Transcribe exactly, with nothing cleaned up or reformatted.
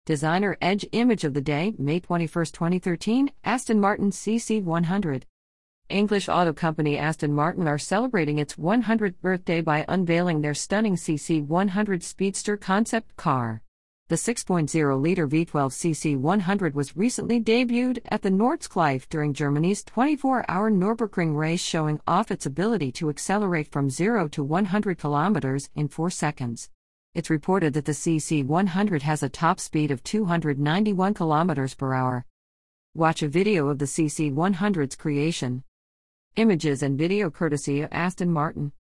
Designer Edge image of the day, May twenty-first, twenty thirteen, Aston Martin C C one hundred. English auto company Aston Martin are celebrating its one hundredth birthday by unveiling their stunning C C one hundred Speedster concept car. The six point oh liter V twelve C C one hundred was recently debuted at the Nordschleife during Germany's twenty-four hour Nürburgring race, showing off its ability to accelerate from zero to one hundred kilometers in four seconds. It's reported that the C C one hundred has a top speed of two hundred ninety-one kilometers per hour. Watch a video of the C C one hundred's creation. Images and video courtesy of Aston Martin.